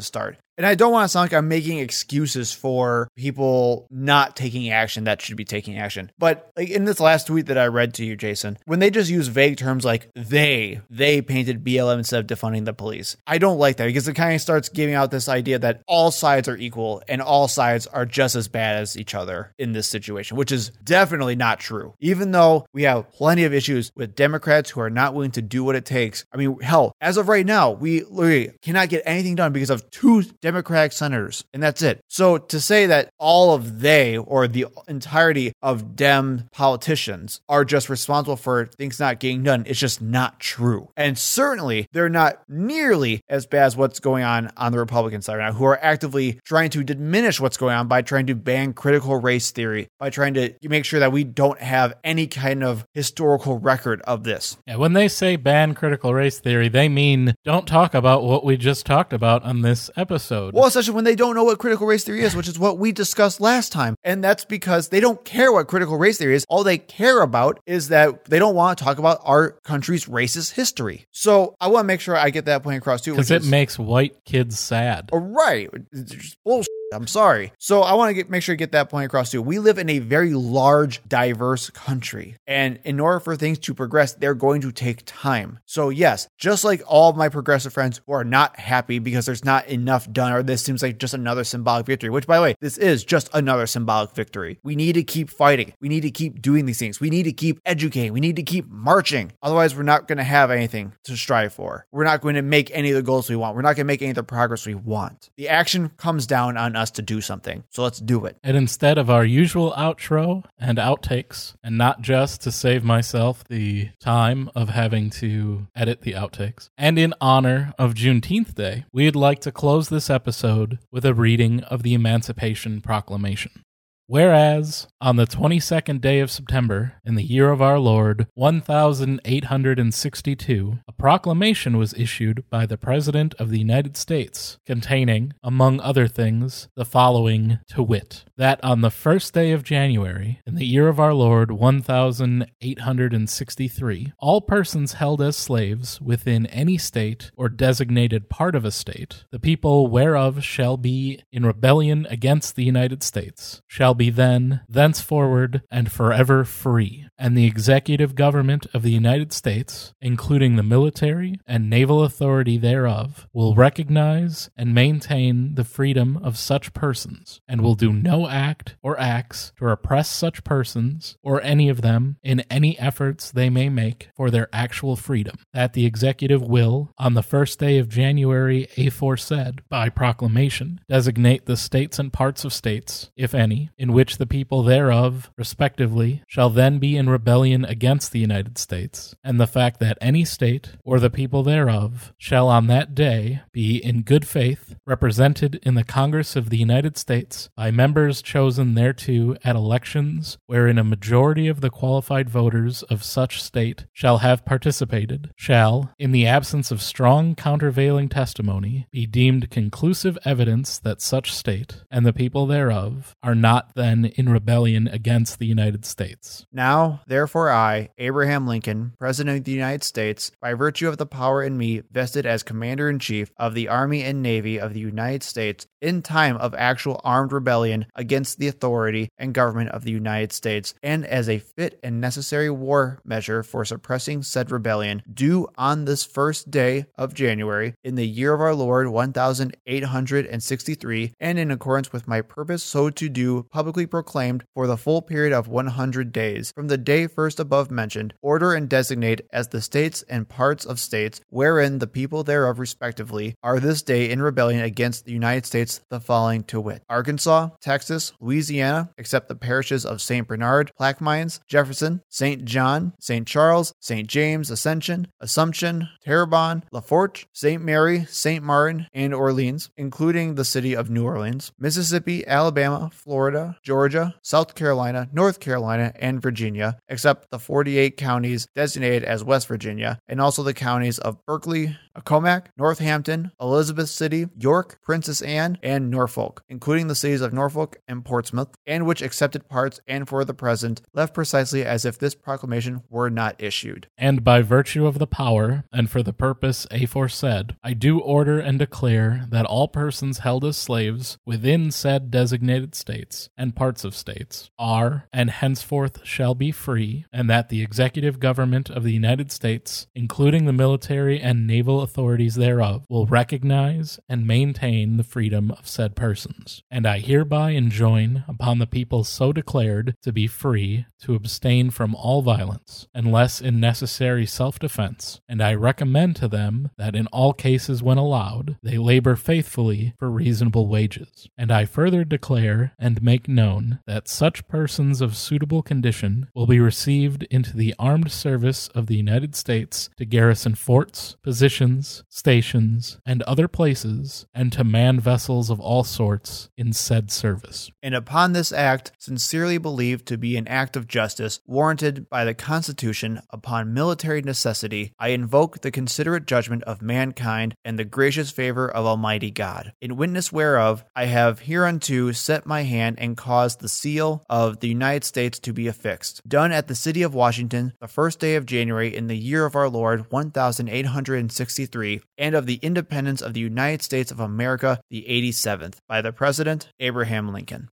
And I don't want to sound like I'm making excuses for people not taking action that should be taking action. But like in this last tweet that I read to you, Jason, when they just use vague terms like they, they painted B L M instead of defunding the police, I don't like that because it kind of starts giving out this idea that all sides are equal and all sides are just as bad as each other in this situation, which is definitely not true. Even though we have plenty of issues with Democrats who are not willing to do what it takes. I mean, hell, as of right now, we literally cannot get anything done because of two Democratic senators, and that's it. So to say that all of they or the entirety of Dem politicians are just responsible for things not getting done, it's just not true. And certainly they're not nearly as bad as what's going on on the Republican side right now, who are actively trying to diminish what's going on by trying to ban critical race theory, by trying to make sure that we don't have any kind of historical record of this. Yeah, when they say ban critical race theory, they mean don't talk about what we just talked about on this episode. Well, especially when they don't know what critical race theory is, which is what we discussed last time. And that's because they don't care what critical race theory is. All they care about is that they don't want to talk about our country's racist history. So I want to make sure I get that point across too. Because it is, makes white kids sad. Oh, right. It's just bullshit. I'm sorry. So I want to get, make sure to get that point across too. We live in a very large, diverse country. And in order for things to progress, they're going to take time. So yes, just like all of my progressive friends who are not happy because there's not enough done, or this seems like just another symbolic victory, which by the way, this is just another symbolic victory. We need to keep fighting. We need to keep doing these things. We need to keep educating. We need to keep marching. Otherwise, we're not going to have anything to strive for. We're not going to make any of the goals we want. We're not going to make any of the progress we want. The action comes down on us to do something. So let's do it. And instead of our usual outro and outtakes, and not just to save myself the time of having to edit the outtakes, and in honor of Juneteenth Day, we'd like to close this episode with a reading of the Emancipation Proclamation. Whereas, on the twenty-second day of September, in the year of our Lord, one thousand eight hundred sixty-two, a proclamation was issued by the President of the United States, containing, among other things, the following to wit, that on the first day of January, in the year of our Lord, one thousand eight hundred sixty-three, all persons held as slaves within any state or designated part of a state, the people whereof shall be in rebellion against the United States, shall be be then, thenceforward, and forever free, and the executive government of the United States, including the military and naval authority thereof, will recognize and maintain the freedom of such persons, and will do no act or acts to repress such persons, or any of them, in any efforts they may make for their actual freedom, that the executive will, on the first day of January aforesaid, by proclamation, designate the states and parts of states, if any, in which the people thereof, respectively, shall then be in rebellion against the United States, and the fact that any state, or the people thereof, shall on that day be in good faith represented in the Congress of the United States by members chosen thereto at elections wherein a majority of the qualified voters of such state shall have participated, shall, in the absence of strong countervailing testimony, be deemed conclusive evidence that such state, and the people thereof, are not then in rebellion against the United States. Now, therefore I, Abraham Lincoln, President of the United States, by virtue of the power in me vested as Commander-in-Chief of the Army and Navy of the United States in time of actual armed rebellion against the authority and government of the United States, and as a fit and necessary war measure for suppressing said rebellion, due on this first day of January, in the year of our Lord one thousand eight hundred sixty-three, and in accordance with my purpose so to do, publicly proclaimed for the full period of one hundred days, from the day first above mentioned, order and designate as the states and parts of states, wherein the people thereof respectively are this day in rebellion against the United States, the following to wit: Arkansas, Texas, Louisiana, except the parishes of Saint Bernard, Plaquemines, Jefferson, Saint John, Saint Charles, Saint James, Ascension, Assumption, Terrebonne, Laforte, Saint Mary, Saint Martin, and Orleans, including the city of New Orleans, Mississippi, Alabama, Florida, Georgia, South Carolina, North Carolina, and Virginia, except the forty-eight counties designated as West Virginia, and also the the counties of Berkeley, Accomack, Northampton, Elizabeth City, York, Princess Anne, and Norfolk, including the cities of Norfolk and Portsmouth, and which accepted parts and for the present left precisely as if this proclamation were not issued. And by virtue of the power, and for the purpose aforesaid, I do order and declare that all persons held as slaves within said designated states and parts of states are, and henceforth shall be free, and that the executive government of the United States, including the military and naval authorities thereof, will recognize and maintain the freedom of said persons. And I hereby enjoin upon the people so declared to be free to abstain from all violence, unless in necessary self-defense, and I recommend to them that in all cases when allowed, they labor faithfully for reasonable wages. And I further declare and make known that such persons of suitable condition will be received into the armed service of the United States to garrison forts, positions, stations, and other places, and to man vessels of all sorts in said service. And upon this act, sincerely believed to be an act of justice warranted by the Constitution upon military necessity, I invoke the considerate judgment of mankind and the gracious favor of Almighty God. In witness whereof, I have hereunto set my hand and caused the seal of the United States to be affixed. Done at the city of Washington, the first day of January in the year of our Lord one thousand eight hundred sixty-three, and of the independence of the United States of America the eighty-seventh, by the President Abraham Lincoln.